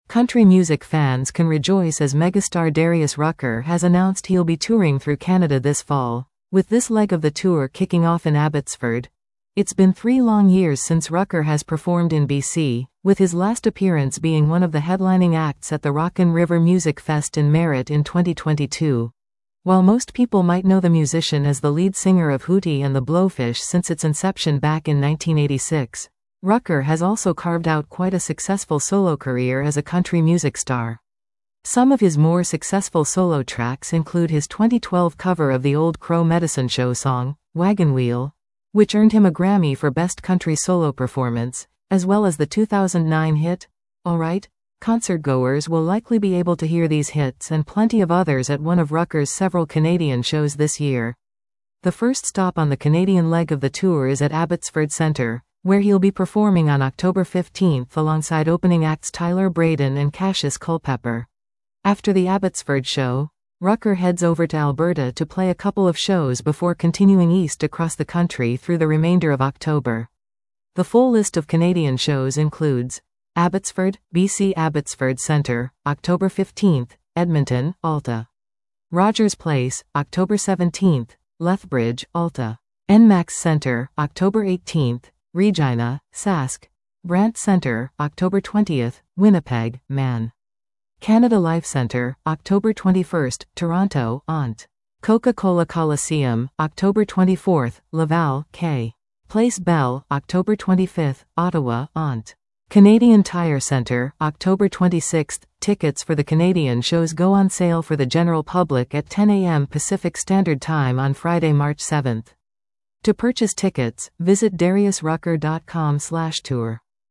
Country music fans can rejoice as megastar Darius Rucker has announced he'll be touring through Canada this fall, with this leg of the tour kicking off in Abbotsford. It's been 3 long years since Rucker has performed in BC, with his last appearance being one of the headlining acts at the Rockin' River Music Fest in Merritt in 2022. While most people might know the musician as the lead singer of Hootie and the Blowfish since its inception back in 1986, Rucker has also carved out quite a successful solo career as a country music star. Some of his more successful solo tracks include his 2012 cover of the Old Crow Medicine Show song, Wagon Wheel, which earned him a Grammy for Best Country Solo Performance, as well as the 2009 hit, Alright. Concertgoers will likely be able to hear these hits and plenty of others at one of Rucker's several Canadian shows this year. The first stop on the Canadian leg of the tour is at Abbotsford Centre, where he'll be performing on October 15th alongside opening acts Tyler Braden and Cassius Culpepper. After the Abbotsford show, Rucker heads over to Alberta to play a couple of shows before continuing east across the country through the remainder of October. The full list of Canadian shows includes Abbotsford, BC Abbotsford Centre, October 15th, Edmonton, Alta. Rogers Place, October 17th, Lethbridge, Alta. NMAX Centre, October 18th, Regina, Sask. Brant Centre, October 20th, Winnipeg, Man. Canada Life Centre, October 21st, Toronto, Ont. Coca-Cola Coliseum, October 24th, Laval, K. Place Bell, October 25th, Ottawa, Ont. Canadian Tire Centre, October 26th. Tickets for the Canadian shows go on sale for the general public at 10 a.m. Pacific Standard Time on Friday, March 7th. To purchase tickets, visit dariusrucker.com/tour.